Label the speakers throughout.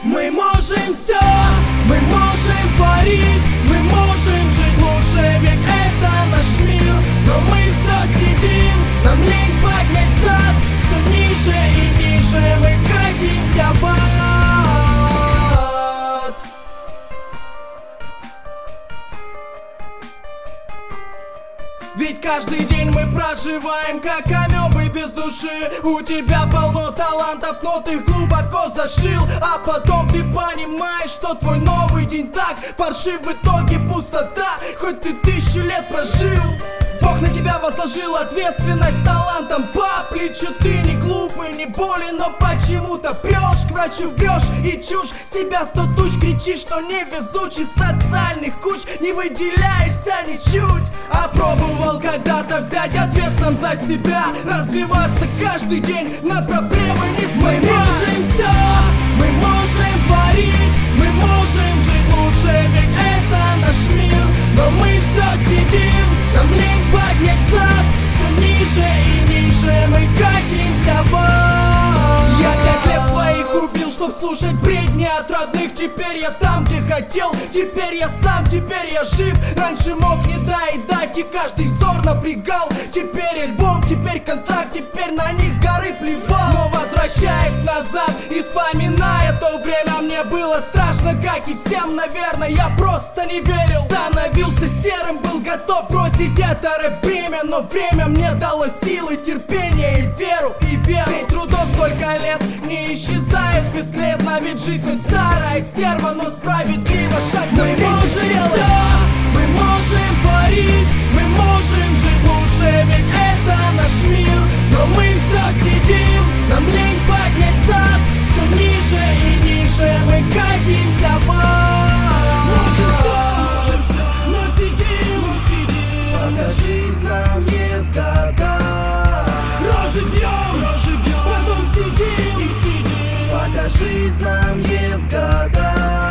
Speaker 1: Мы можем все, мы можем творить, мы можем жить лучше, ведь это наш мир. Но мы все сидим, нам лень поднять зад, все ниже и ниже мы катимся в ад. Ведь каждый день мы проживаем как амебы без души. У тебя полно талантов, но ты их глубоко зашил. А потом ты понимаешь, что твой новый день так паршив. В итоге пустота, хоть ты 1000 лет прожил. Бог на тебя возложил ответственность талантом по плечу. Ты не глупый, не болен, но почему-то прешь к врачу, врешь и чушь. С тебя 100 туч, кричишь, что невезучий. Социальных куч не выделяешься ничуть. А пробовал когда-то взять ответ сам за себя, развиваться каждый день, на проблемы не смотреть. Мы можем все, мы можем творить, мы можем жить лучше, ведь это наш мир. Но мы все сидим, нам лень поднять зад, все ниже и ниже мы катимся в ад. Я 5 лет своих убил, чтоб слушать бредни от родных. Теперь я там, где хотел, теперь я сам, теперь я жив. Раньше мог не доедать и каждый взор напрягал. Теперь альбом, теперь контракт, теперь на них с горы плевал. Но возвращаясь назад и вспоминая то время, мне было страшно, как и всем, наверное. Я просто не верил, становился серым, был готов бросить это рэп-бремя. Но время мне дало силы, терпение и веру, и веру. Ведь трудов сколько лет не исчезает бесследно. Ведь жизнь хоть старая стерва, но справедливо шаг навстречу сделать. Мы можем творить, мы можем жить лучше, ведь это наш мир. Но мы все сидим, нам лень поднять зад, все ниже и ниже мы катимся в ад.
Speaker 2: Можем все, но сидим, пока жизнь нам ест года.
Speaker 1: Рожи бьем,
Speaker 2: потом сидим и сидим, пока жизнь нам ест года.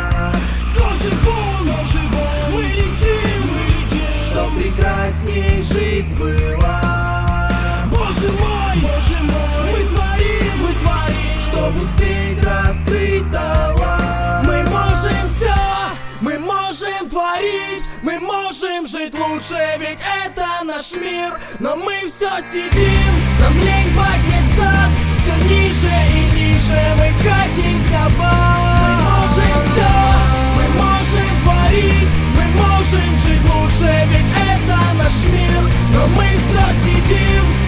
Speaker 1: мы летим,
Speaker 2: Чтоб прекрасней жизнь была.
Speaker 1: Боже мой, мы творим,
Speaker 2: Чтоб успеть раскрыть талант.
Speaker 1: мы можем все, мы можем творить, мы можем жить лучше, ведь это наш мир. Но мы все сидим, нам лень поднять зад, все ниже и ниже мы катимся в ад. Мы можем все, мы можем творить, мы можем жить лучше, ведь это наш мир. Но мы все сидим,